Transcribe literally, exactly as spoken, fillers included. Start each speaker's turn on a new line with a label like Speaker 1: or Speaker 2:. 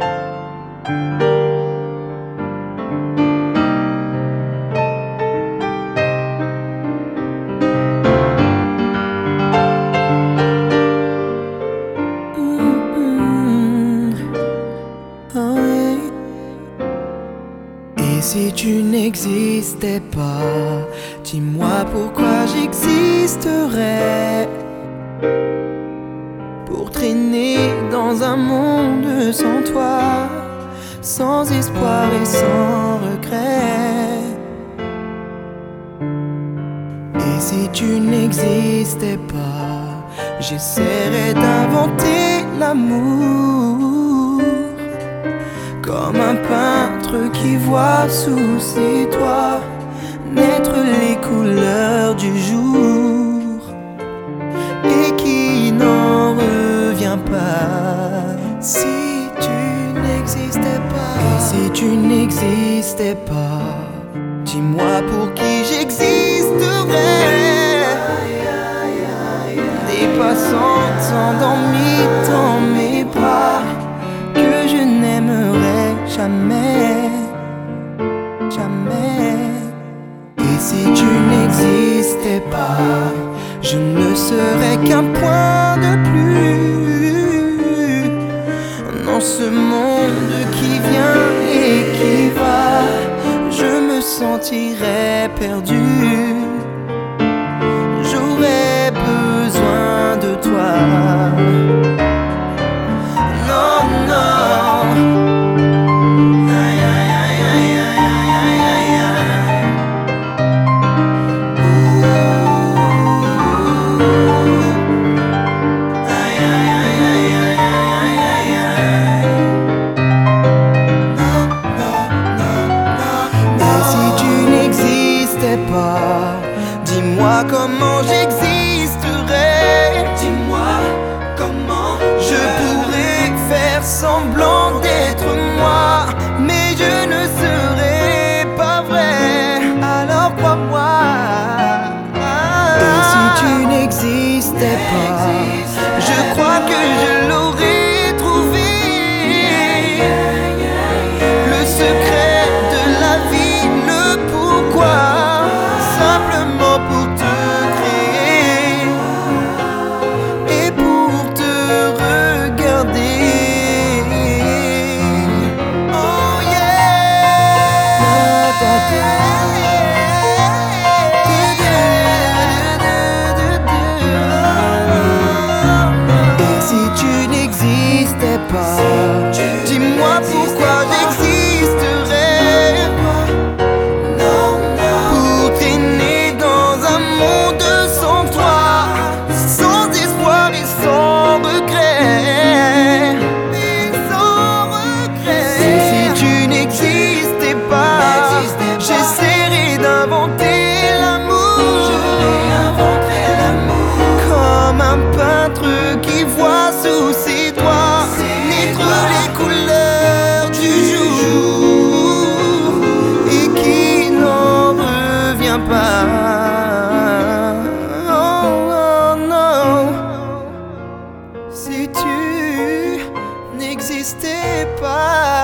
Speaker 1: Et si tu n'existais pas, dis-moi pourquoi j'existerais. Pour traîner dans un monde sans toi, sans espoir et sans regret. Et si tu n'existais pas, j'essaierais d'inventer l'amour, comme un peintre qui voit sous ses doigts naître les couleurs du jour et qui n'en revient pas. Si tu n'existais pas, et si tu n'existais pas, dis-moi pour qui j'existerais. Des passantes endormies dans mes bras que je n'aimerais jamais, jamais. Et si tu n'existais pas, je ne serais qu'un point de plus dans ce monde qui vient et qui va. Je me sentirais perdu. J'aurais besoin de toi. Non, non. Aïe, aïe, aïe, aïe, aïe, aïe, aïe, aïe. Ouh. Aïe, aïe, aïe, aïe, aïe, aïe, aïe, aïe. Non, non, non, non, non. Et si tu n'existais pas, dis-moi comment j'existerais. Dis-moi comment je pourrais faire semblant d'être moi, mais je ne serais pas vrai. Alors crois-moi. Et si tu n'existais pas, je crois que je l'aurais trouvé. Le secret de la vie, le pourquoi, simplement pour te créer et pour te regarder. Oh yeah. Da, da, da. Et si tu n'existais pas, dis-moi pourquoi j'existerais. Pour traîner dans un monde sans toi, sans espoir et sans regret. Et sans regret. Et si tu n'existais pas, j'essaierais d'inventer l'amour, comme un peintre qui voit sous ses doigts naître les couleurs du jour et qui n'en revient pas. Oh, oh, non. Si tu n'existais pas.